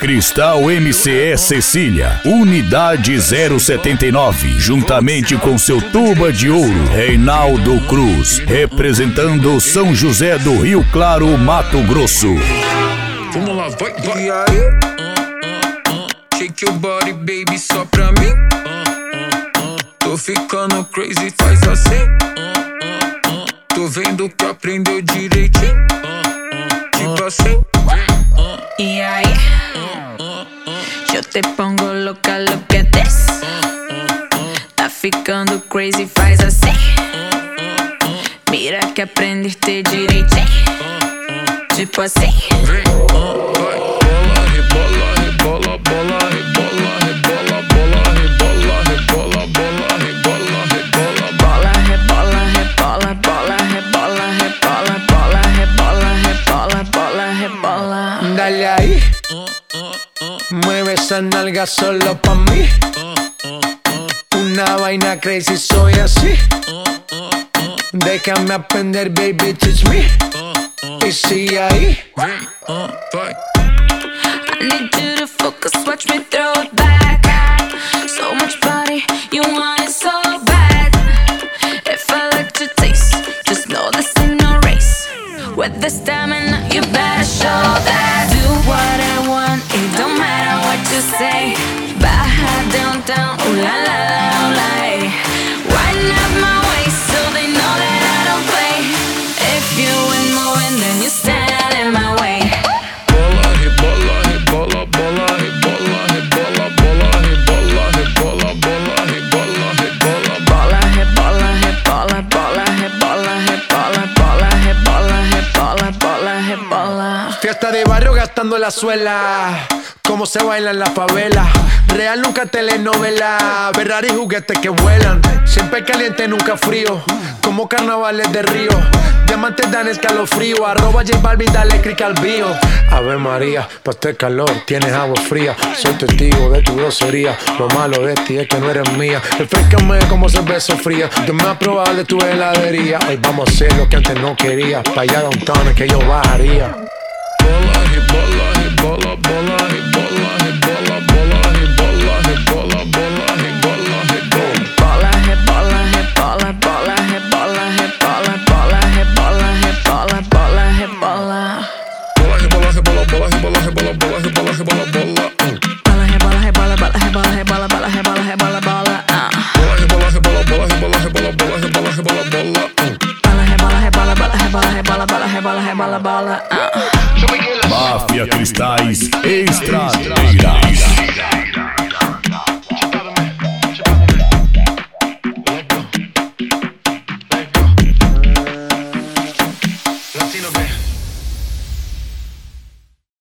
Cristal MCE Cecília, Unidade 079, juntamente com seu tuba de ouro, Reinaldo Cruz, representando São José do Rio Claro, Mato Grosso. Vamos lá, vai. E aí? Shake your body, baby, só pra mim. Tô ficando crazy, faz assim. Tô vendo que aprendeu direitinho. Tipo assim. E aí? Eu te pongo louca, look at this. Tá ficando crazy, faz assim. Mira que aprendeste direitinho. Tipo assim. Rebola, rebola, bola, rebola, rebola, bola, rebola, rebola, bola, rebola, rebola, bola, rebola, rebola, bola, rebola, rebola, bola, rebola, rebola, bola, rebola. Dale ahí, mueve esa nalga solo pa' mí. Una vaina crazy, soy así. Déjame aprender, baby, teach me. Y sigue ahí. I need you to focus, watch me throw it back. So much body, you want it so bad. If I let you taste, just know this ain't no race. With the stamina, you better show that. Do what I want, it don't matter what you say. Baja down, down, ooh la la la, ooh la, hey. Wind up my waist so they know that I don't play. If you ain't moving, then you stand out in my way. Bola, rebola, rebola, bola, rebola, rebola, bola, rebola, rebola, bola, rebola, rebola, bola, rebola, rebola, bola, rebola, rebola, bola, rebola, rebola, bola, rebola. Fiesta de barrio gastando la suela. Cómo se baila en la favela. Real nunca telenovela. Ferrari juguetes que vuelan. Siempre caliente, nunca frío. Como carnavales de Río. Diamantes dan escalofrío. Arroba J Balvin, dale click al bio. Ave María, pa' este calor tienes agua fría. Soy testigo de tu grosería. Lo malo de ti es que no eres mía. Refrescame como cerveza fría. Yo me voy a probar de tu heladería. Hoy vamos a hacer lo que antes no quería. Pa' allá downtown es que yo bajaría. bola, rebola, rebola, bola, rebola, rebola, bola, rebola, rebola, bola, rebola, rebola. Bola, rebola, rebola, bola, rebola, rebola, bola, rebola, rebola, bola, rebola. Bola, rebola, rebola, bola, rebola, rebola, bola, rebola, rebola, bola. Bola, rebola, rebola, bola, rebola, rebola, bola, rebola, rebola, bola. Bola, rebola, rebola, bola, rebola, rebola, bola, rebola, rebola, bola. Bola, rebola, rebola, bola, rebola, rebola, bola, rebola, rebola, bola. Máfia Cristais Estradeiras. Latino,